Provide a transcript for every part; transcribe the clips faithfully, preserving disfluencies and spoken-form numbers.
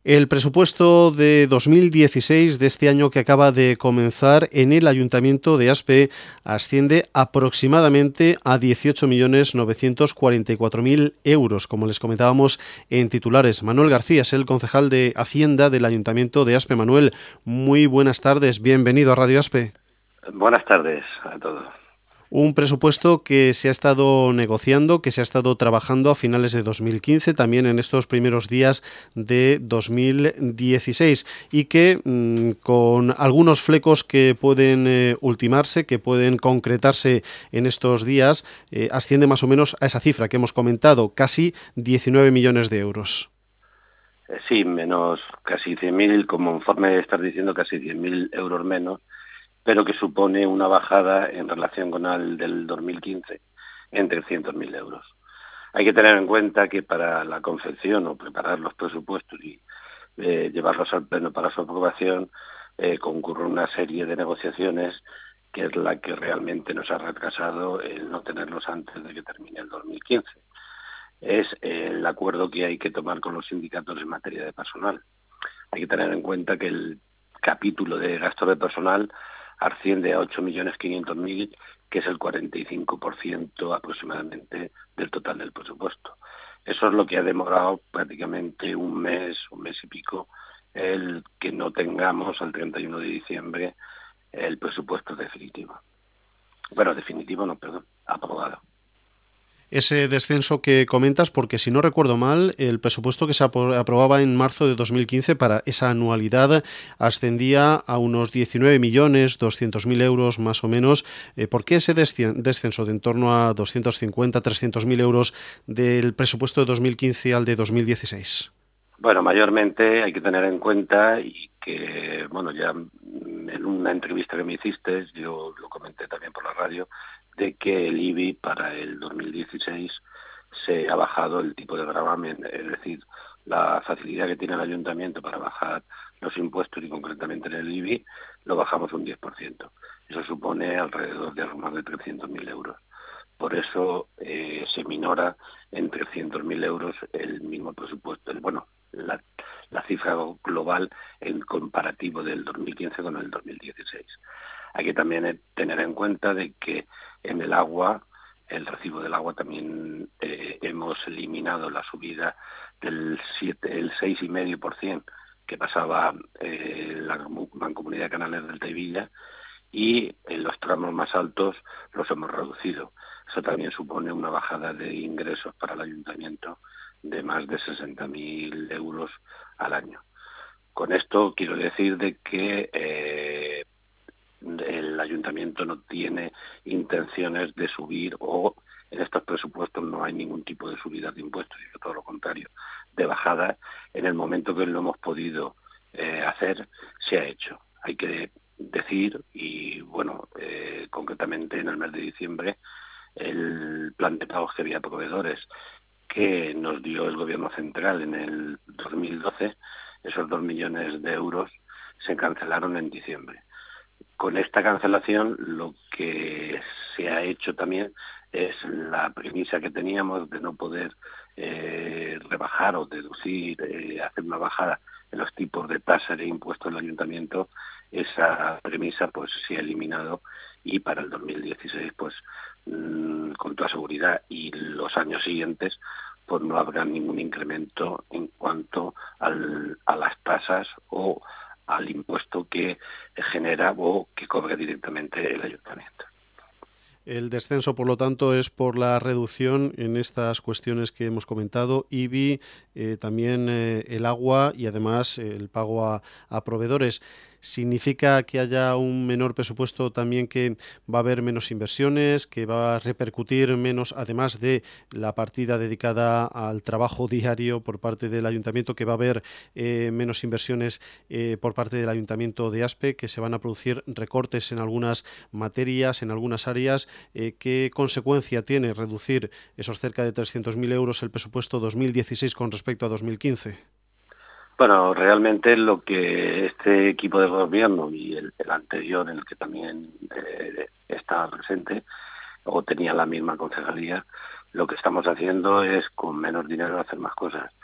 El presupuesto de dos mil dieciséis de este año que acaba de comenzar en el Ayuntamiento de Aspe asciende aproximadamente a dieciocho millones novecientos cuarenta y cuatro mil euros, como les comentábamos en titulares. Manuel García es el concejal de Hacienda del Ayuntamiento de Aspe. Manuel, muy buenas tardes, bienvenido a Radio Aspe. Buenas tardes a todos. Un presupuesto que se ha estado negociando, que se ha estado trabajando a finales de dos mil quince, también en estos primeros días de dos mil dieciséis y que mmm, con algunos flecos que pueden eh, ultimarse, que pueden concretarse en estos días, eh, asciende más o menos a esa cifra que hemos comentado, casi diecinueve millones de euros. Eh, sí, menos casi cien mil, como conforme estás diciendo, casi cien mil euros menos, pero que supone una bajada en relación con el del dos mil quince en trescientos mil euros. Hay que tener en cuenta que para la confección o preparar los presupuestos y eh, llevarlos al pleno para su aprobación eh, concurre una serie de negociaciones que es la que realmente nos ha retrasado el no tenerlos antes de que termine el dos mil quince. Es eh, el acuerdo que hay que tomar con los sindicatos en materia de personal. Hay que tener en cuenta que el capítulo de gasto de personal asciende a ocho millones quinientos mil, que es el cuarenta y cinco por ciento aproximadamente del total del presupuesto. Eso es lo que ha demorado prácticamente un mes, un mes y pico, el que no tengamos al treinta y uno de diciembre el presupuesto definitivo. Bueno, definitivo no, perdón, aprobado. Ese descenso que comentas, porque si no recuerdo mal, el presupuesto que se aprobaba en marzo de dos mil quince para esa anualidad ascendía a unos diecinueve millones doscientos mil euros más o menos. Eh, ¿Por qué ese descenso de en torno a doscientos cincuenta, trescientos mil euros del presupuesto de dos mil quince al de dos mil dieciséis? Bueno, mayormente hay que tener en cuenta y que, bueno, ya en una entrevista que me hiciste, yo lo comenté también por la radio, de que el I B I para el dos mil dieciséis se ha bajado el tipo de gravamen, es decir, la facilidad que tiene el ayuntamiento para bajar los impuestos y concretamente en el I B I lo bajamos un diez por ciento. Eso supone alrededor de algo más de trescientos mil euros. Por eso eh, se minora en trescientos mil euros el mismo presupuesto, el, bueno, la, la cifra global en comparativo del dos mil quince con el dos mil dieciséis. Hay que también tener en cuenta de que en el agua, el recibo del agua también eh, hemos eliminado la subida del siete, el seis coma cinco por ciento que pasaba eh, la Mancomunidad de Canales del Teivilla, y en los tramos más altos los hemos reducido. Eso también supone una bajada de ingresos para el ayuntamiento de más de sesenta mil euros al año. Con esto quiero decir de que eh, el ayuntamiento no tiene intenciones de subir, o en estos presupuestos no hay ningún tipo de subida de impuestos, sino todo lo contrario, de bajada. En el momento que lo hemos podido eh, hacer, se ha hecho. Hay que decir, y bueno, eh, concretamente en el mes de diciembre, el plan de pagos que había proveedores que nos dio el gobierno central en el dos mil doce, esos dos millones de euros se cancelaron en diciembre. Con esta cancelación lo que se ha hecho también es la premisa que teníamos de no poder eh, rebajar o deducir, eh, hacer una bajada en los tipos de tasas e impuestos del ayuntamiento. Esa premisa pues se ha eliminado, y para el dos mil dieciséis pues mmm, con toda seguridad y los años siguientes pues no habrá ningún incremento en cuanto al, a las tasas o al impuesto que genera o que cobra directamente el ayuntamiento. El descenso, por lo tanto, es por la reducción en estas cuestiones que hemos comentado, I B I, eh, también eh, el agua y además eh, el pago a, a proveedores. ¿Significa que haya un menor presupuesto también, que va a haber menos inversiones, que va a repercutir menos, además de la partida dedicada al trabajo diario por parte del ayuntamiento, que va a haber eh, menos inversiones eh, por parte del ayuntamiento de Aspe, que se van a producir recortes en algunas materias, en algunas áreas? Eh, ¿Qué consecuencia tiene reducir esos cerca de trescientos mil euros el presupuesto dos mil dieciséis con respecto a dos mil quince? Bueno, realmente lo que este equipo de gobierno y el, el anterior, en el que también eh, estaba presente o tenía la misma concejalía, lo que estamos haciendo es con menos dinero hacer más cosas.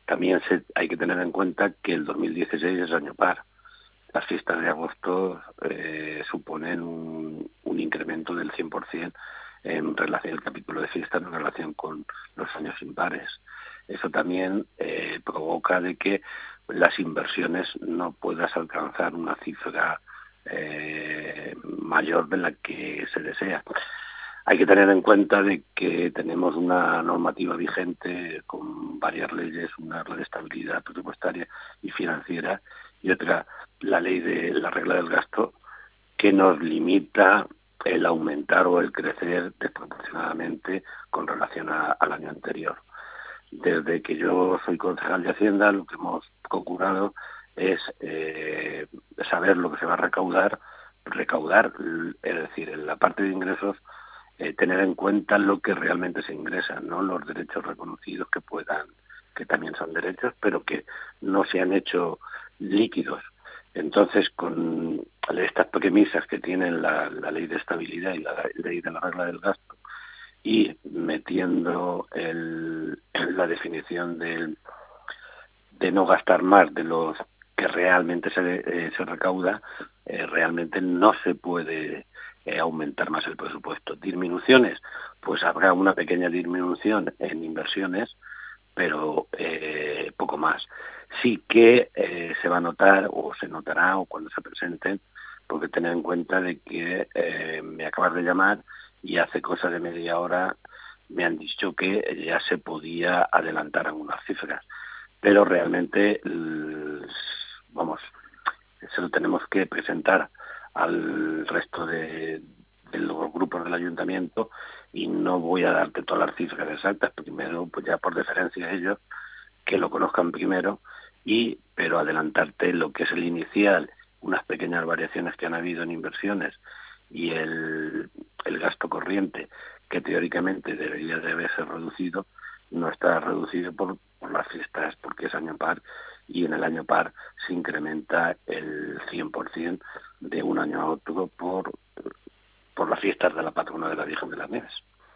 también se, hay que tener en cuenta que el dos mil dieciséis es año par. Las fiestas de agosto eh, suponen un, un incremento del cien por ciento en relación al capítulo de fiestas en relación con los años impares. Eso también eh, provoca de que las inversiones no puedas alcanzar una cifra eh, mayor de la que se desea. Hay que tener en cuenta de que tenemos una normativa vigente con varias leyes, una ley de estabilidad presupuestaria y financiera y otra, la ley de la regla del gasto, que nos limita el aumentar o el crecer desproporcionadamente con relación a, al año anterior. Desde que yo soy concejal de Hacienda, lo que hemos procurado es eh, saber lo que se va a recaudar, recaudar, es decir, en la parte de ingresos, eh, tener en cuenta lo que realmente se ingresa, no los derechos reconocidos que puedan, que también son derechos, pero que no se han hecho líquidos. Entonces, con estas premisas que tienen la, la ley de estabilidad y la ley de la regla del gasto, y metiendo el, la definición del, de no gastar más de los que realmente se, eh, se recauda, eh, realmente no se puede eh, aumentar más el presupuesto. Disminuciones, pues habrá una pequeña disminución en inversiones, pero eh, poco más. Sí que eh, se va a notar, o se notará, o cuando se presenten, porque tener en cuenta de que eh, me acabas de llamar y hace cosa de media hora me han dicho que ya se podía adelantar algunas cifras, pero realmente, vamos, se lo tenemos que presentar al resto de, de los grupos del ayuntamiento y no voy a darte todas las cifras exactas, primero, pues ya por deferencia a ellos, que lo conozcan primero, y pero adelantarte lo que es el inicial, unas pequeñas variaciones que han habido en inversiones y el, el gasto corriente, que teóricamente debería de haberse reducido, no está reducido por, por las fiestas, porque es año par, y en el año par se incrementa el cien por ciento de un año a otro por, por las fiestas de la patrona de la Virgen de las Nieves.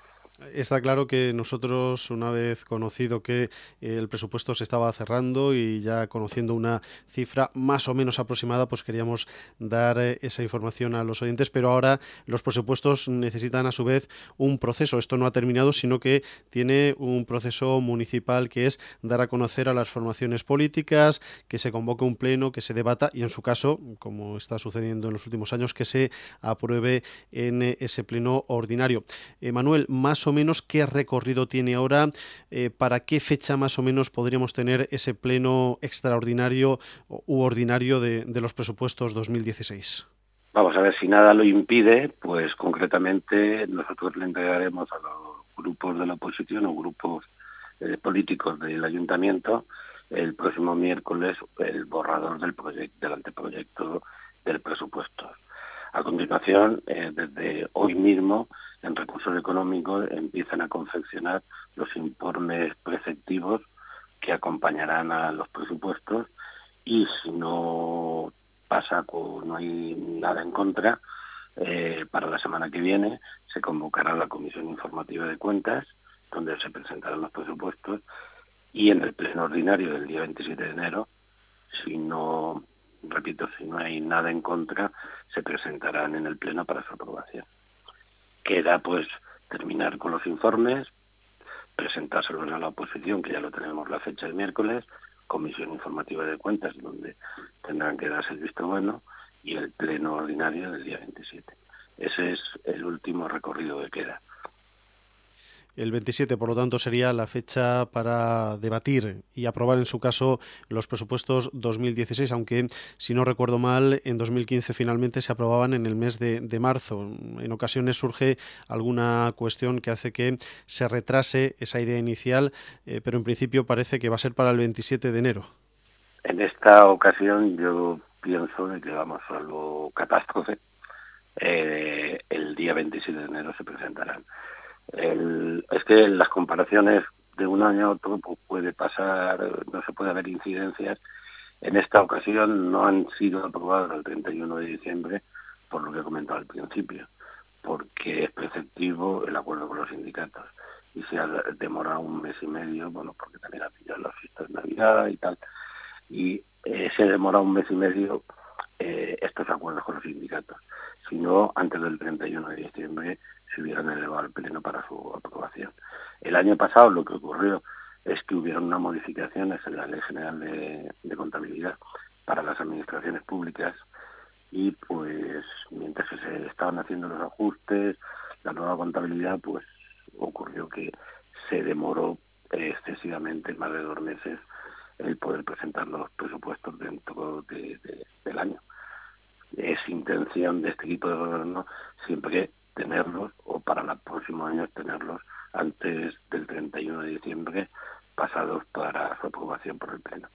Está claro que nosotros, una vez conocido que el presupuesto se estaba cerrando y ya conociendo una cifra más o menos aproximada, pues queríamos dar esa información a los oyentes, pero ahora los presupuestos necesitan a su vez un proceso. Esto no ha terminado, sino que tiene un proceso municipal que es dar a conocer a las formaciones políticas, que se convoque un pleno, que se debata y en su caso, como está sucediendo en los últimos años, que se apruebe en ese pleno ordinario. Eh, Manuel, más o menos qué recorrido tiene ahora, eh, para qué fecha más o menos podríamos tener ese pleno extraordinario u ordinario de, de los presupuestos dos mil dieciséis. Vamos a ver, si nada lo impide, pues concretamente nosotros le entregaremos a los grupos de la oposición o grupos eh, políticos del ayuntamiento el próximo miércoles el borrador del proyecto, del anteproyecto del presupuesto. A continuación, eh, desde hoy mismo, en recursos económicos empiezan a confeccionar los informes preceptivos que acompañarán a los presupuestos y si no pasa, no hay nada en contra, eh, para la semana que viene se convocará la Comisión Informativa de Cuentas, donde se presentarán los presupuestos, y en el pleno ordinario del día veintisiete de enero, si no, repito, si no hay nada en contra, se presentarán en el pleno para su aprobación. Queda pues terminar con los informes, presentárselos a la oposición, que ya lo tenemos la fecha del miércoles, Comisión Informativa de Cuentas, donde tendrán que darse el visto bueno, y el pleno ordinario del día veintisiete. Ese es el último recorrido que queda. El veintisiete, por lo tanto, sería la fecha para debatir y aprobar en su caso los presupuestos dos mil dieciséis, aunque, si no recuerdo mal, en dos mil quince finalmente se aprobaban en el mes de, de marzo. En ocasiones surge alguna cuestión que hace que se retrase esa idea inicial, eh, pero en principio parece que va a ser para el veintisiete de enero. En esta ocasión yo pienso de que vamos a lo catástrofe. Eh, el día veintisiete de enero se presentarán. El, es que las comparaciones de un año a otro pues puede pasar, no se puede haber incidencias. En esta ocasión no han sido aprobados el treinta y uno de diciembre, por lo que he comentado al principio, porque es preceptivo el acuerdo con los sindicatos. y se ha demorado un mes y medio, bueno, porque también ha pillado las fiestas de Navidad y tal, y eh, se ha demorado un mes y medio eh, estos acuerdos con los sindicatos. Si no, antes del treinta y uno de diciembre se hubieran elevado al Pleno para su aprobación. El año pasado lo que ocurrió es que hubieron unas modificaciones en la Ley General de, de Contabilidad para las administraciones públicas y pues mientras que se estaban haciendo los ajustes, la nueva contabilidad, pues ocurrió que se demoró eh, excesivamente, más de dos meses, el poder presentar los presupuestos dentro de, de, del año. Es intención de este equipo de gobierno siempre tenerlos, o para los próximos años tenerlos antes del treinta y uno de diciembre, pasados para su aprobación por el Pleno.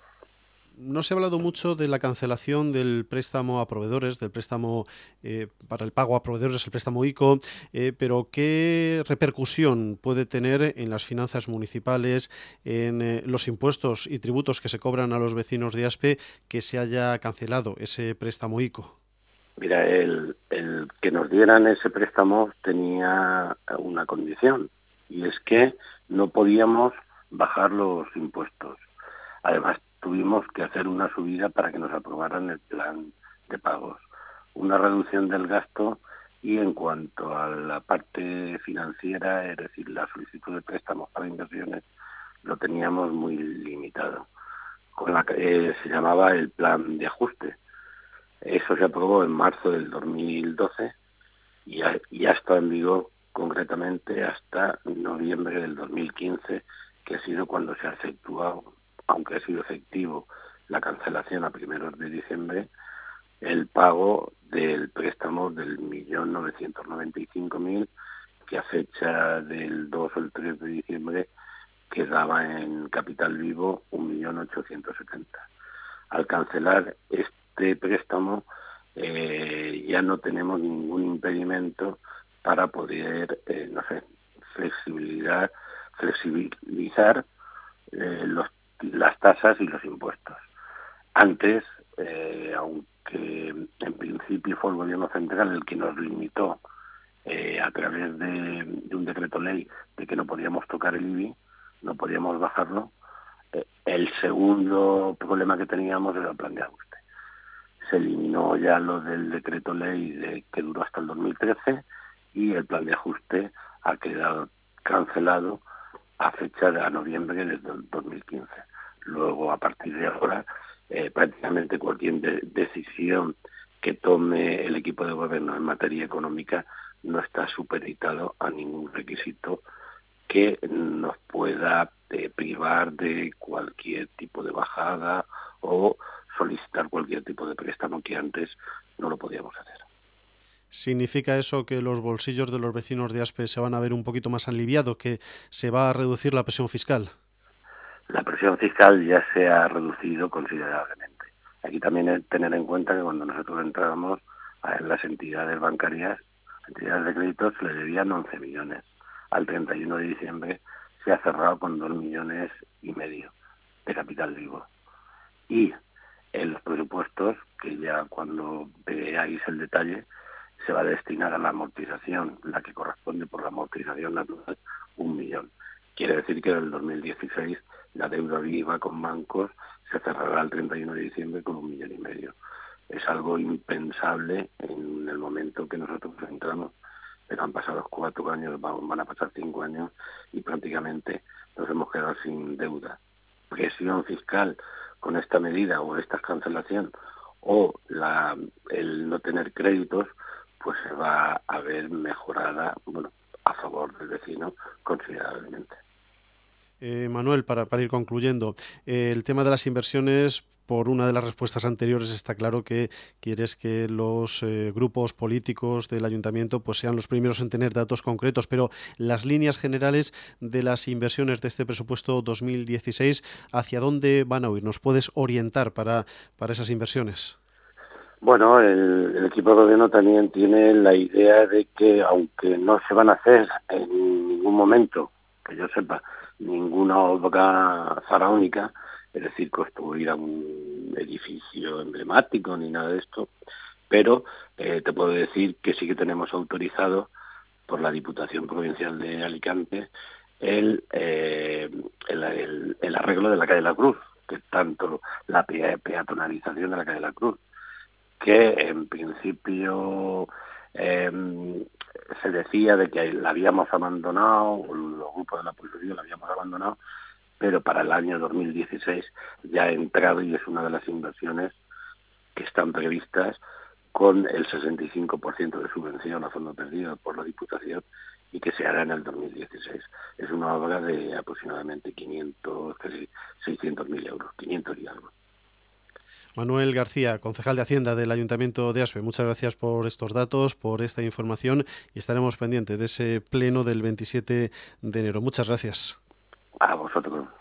No se ha hablado mucho de la cancelación del préstamo a proveedores, del préstamo eh, para el pago a proveedores, el préstamo ICO, eh, pero ¿qué repercusión puede tener en las finanzas municipales, en eh, los impuestos y tributos que se cobran a los vecinos de Aspe, que se haya cancelado ese préstamo ICO? Mira, el, el que nos dieran ese préstamo tenía una condición, y es que no podíamos bajar los impuestos. Además, tuvimos que hacer una subida para que nos aprobaran el plan de pagos, una reducción del gasto, y en cuanto a la parte financiera, es decir, la solicitud de préstamos para inversiones, lo teníamos muy limitado, con la que eh, se llamaba el plan de ajuste. Eso se aprobó en marzo del dos mil doce y ya, ya está en vigor concretamente hasta noviembre del dos mil quince, que ha sido cuando se ha efectuado, aunque ha sido efectivo la cancelación a primeros de diciembre, el pago del préstamo del millón novecientos noventa y cinco mil, que a fecha del dos o el tres de diciembre quedaba en capital vivo un millón ochocientos setenta. Al cancelar este préstamo eh, ya no tenemos ningún impedimento para poder, eh, no sé, flexibilidad, flexibilizar eh, los las tasas y los impuestos. Antes, eh, aunque en principio fue el gobierno central el que nos limitó eh, a través de, de un decreto ley de que no podíamos tocar el I B I, no podíamos bajarlo, eh, el segundo problema que teníamos era el plan de ajuste. Se eliminó ya lo del decreto ley de, que duró hasta el dos mil trece, y el plan de ajuste ha quedado cancelado a fecha de a noviembre del dos mil quince. Luego, a partir de ahora, eh, prácticamente cualquier de decisión que tome el equipo de gobierno en materia económica no está supeditado a ningún requisito que nos pueda eh, privar de cualquier tipo de bajada o solicitar cualquier tipo de préstamo que antes no lo podíamos hacer. ¿Significa eso que los bolsillos de los vecinos de Aspe se van a ver un poquito más aliviados, que se va a reducir la presión fiscal? La presión fiscal ya se ha reducido considerablemente. Aquí también hay que tener en cuenta que cuando nosotros entrábamos a las entidades bancarias, entidades de crédito, se le debían once millones. Al treinta y uno de diciembre se ha cerrado con dos millones y medio de capital vivo. Y en los presupuestos, que ya cuando veáis el detalle, se va a destinar a la amortización, la que corresponde por la amortización natural, un millón. Quiere decir que en el dos mil dieciséis la deuda viva con bancos se cerrará el treinta y uno de diciembre con un millón y medio. Es algo impensable en el momento que nosotros entramos, pero han pasado cuatro años, van a pasar cinco años y prácticamente nos hemos quedado sin deuda. Presión fiscal con esta medida o esta cancelación o la, el no tener créditos, pues se va a ver mejorada, bueno, a favor del vecino considerablemente. Eh, Manuel, para, para ir concluyendo, eh, el tema de las inversiones, por una de las respuestas anteriores está claro que quieres que los eh, grupos políticos del ayuntamiento pues sean los primeros en tener datos concretos, pero las líneas generales de las inversiones de este presupuesto dos mil dieciséis, ¿hacia dónde van a ir? ¿Nos puedes orientar para, para esas inversiones? Bueno, el, el equipo de gobierno también tiene la idea de que, aunque no se van a hacer en ningún momento, que yo sepa, ninguna obra faraónica, es decir, construir un edificio emblemático ni nada de esto, pero eh, te puedo decir que sí que tenemos autorizado por la Diputación Provincial de Alicante el, eh, el, el, el arreglo de la calle de la Cruz, que tanto la peatonalización de la calle de la Cruz, que en principio eh, se decía de que la habíamos abandonado, los grupos de la oposición la habíamos abandonado, pero para el año dos mil dieciséis ya ha entrado y es una de las inversiones que están previstas con el sesenta y cinco por ciento de subvención a fondo perdido por la Diputación y que se hará en el dos mil dieciséis. Es una obra de aproximadamente quinientos, casi seiscientos mil euros, quinientos y algo. Manuel García, concejal de Hacienda del Ayuntamiento de Aspe, muchas gracias por estos datos, por esta información y estaremos pendientes de ese pleno del veintisiete de enero. Muchas gracias. A vosotros.